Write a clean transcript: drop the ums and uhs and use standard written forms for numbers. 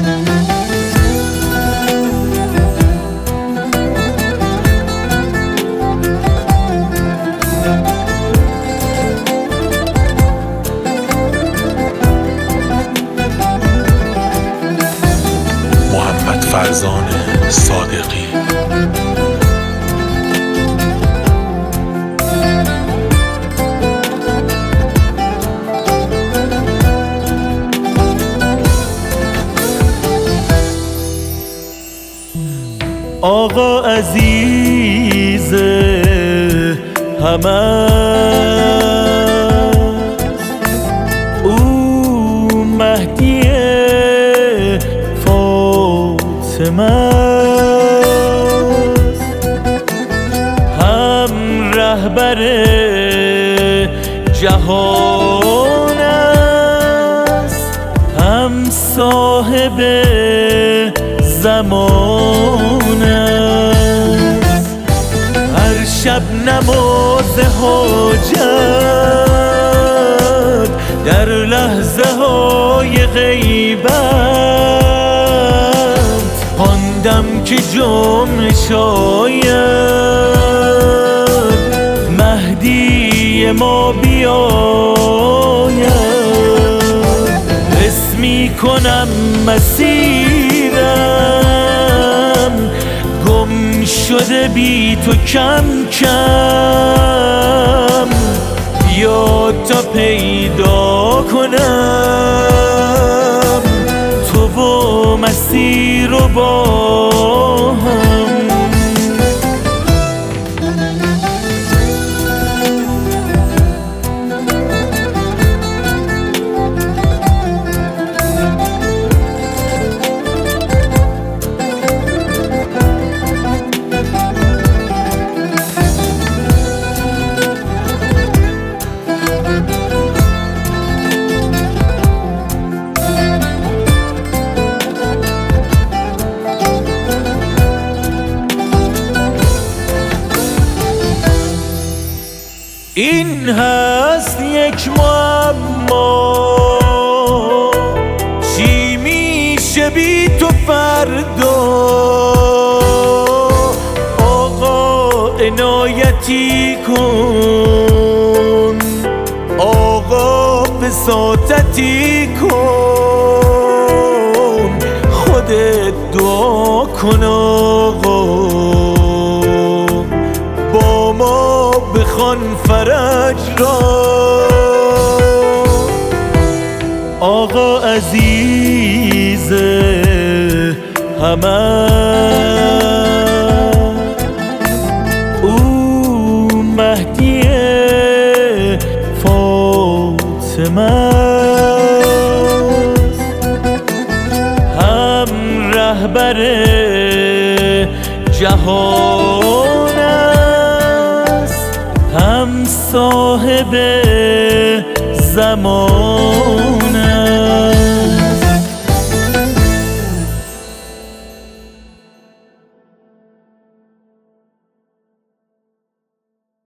محمد فرزان صادقی. آقا عزیز همه او مهدی فاطمه هم رهبر جهان است، هم صاحب زمان است. هر شب نماز حاجت در لحظه های غیبت خواندم که جمع شاید مهدی ما بیاید. حس می کنم مسیرم گم شده بی تو کم کم، بیا تا پیدا کنم تو و مسیر و با هم. این هست یک معما، چی میشه بی تو فردا؟ آقا عنایتی کن، آقا بساطتی کن، خودت دعا کن آقا با ما بخوان فرج را. آقا عزیز همه او مهدی فاطمه هم رهبر جهان است، هم صاحب زمان